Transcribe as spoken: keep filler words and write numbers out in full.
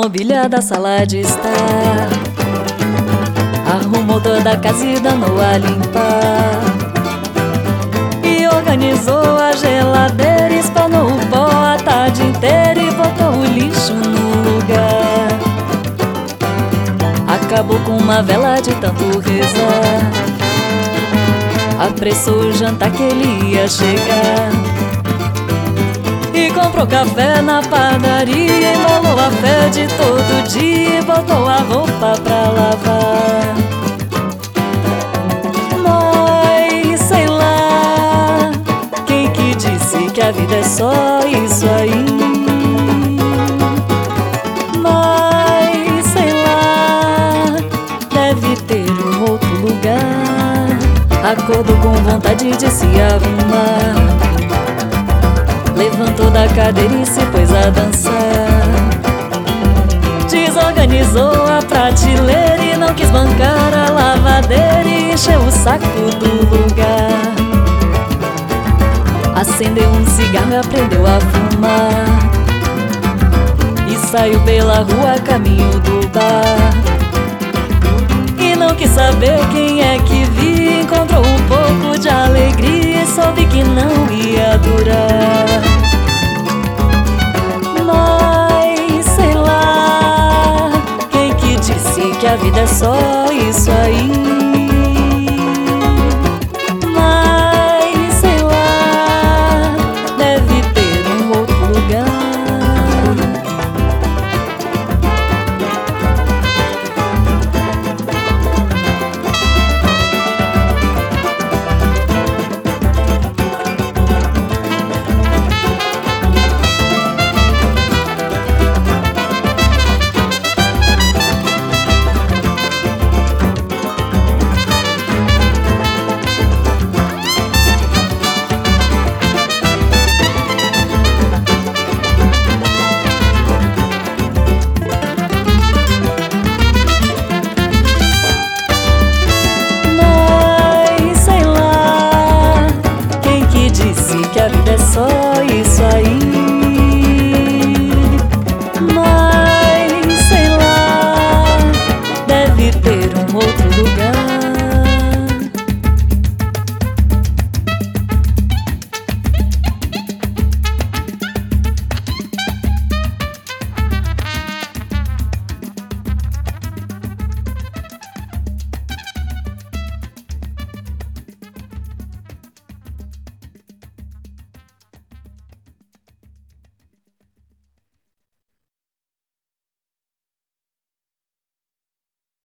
mobília da sala de estar, arrumou toda a casa e danou a limpar, e organizou a geladeira, espanou o pó a tarde inteira e botou o lixo no lugar. Acabou com uma vela de tanto rezar, apressou o jantar que ele ia chegar, e comprou café na padaria, embalou a fé de todo dia e botou a roupa pra lavar. Mas sei lá, quem que disse que a vida é só isso aí? Mas sei lá, deve ter um outro lugar. Acordou com vontade de se arrumar, levantou da cadeira e se pôs a dançar, desorganizou a prateleira e não quis bancar a lavadeira e encheu o saco do lugar. Acendeu um cigarro e aprendeu a fumar, e saiu pela rua a caminho do bar, e não quis saber quem é que via, encontrou um pouco de alegria e soube que não ia durar. Mas sei lá, quem que disse que a vida é só isso aí?